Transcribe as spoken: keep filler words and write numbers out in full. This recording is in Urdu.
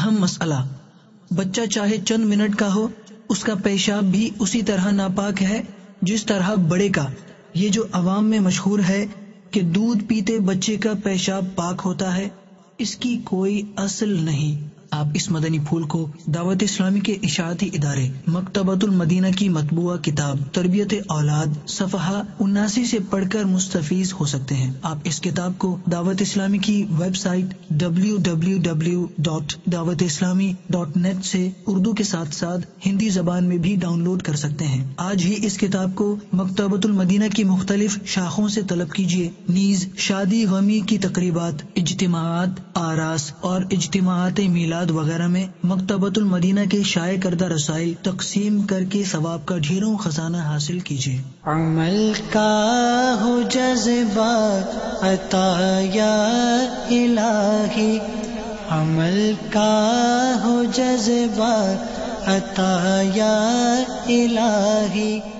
اہم مسئلہ، بچہ چاہے چند منٹ کا ہو، اس کا پیشاب بھی اسی طرح ناپاک ہے جس طرح بڑے کا۔ یہ جو عوام میں مشہور ہے کہ دودھ پیتے بچے کا پیشاب پاک ہوتا ہے، اس کی کوئی اصل نہیں۔ آپ اس مدنی پھول کو دعوت اسلامی کے اشاعتی ادارے مکتبۃ المدینہ کی مطبوعہ کتاب تربیت اولاد صفحہ اناسی سے پڑھ کر مستفیض ہو سکتے ہیں۔ آپ اس کتاب کو دعوت اسلامی کی website W W W dot Dawat Islami dot net سے اردو کے ساتھ ساتھ ہندی زبان میں بھی ڈاؤن لوڈ کر سکتے ہیں۔ آج ہی اس کتاب کو مکتبۃ المدینہ کی مختلف شاخوں سے طلب کیجیے۔ نیز شادی غمی کی تقریبات، اجتماعات، آراس اور اجتماعات میلاد وغیرہ میں مکتبۃ المدینہ کے شائع کردہ رسائل تقسیم کر کے ثواب کا ڈھیروں خزانہ حاصل کیجیے۔ عمل کا ہو جذبہ عطا یا الہی، عمل کا ہو جذبہ عطا یا الہی،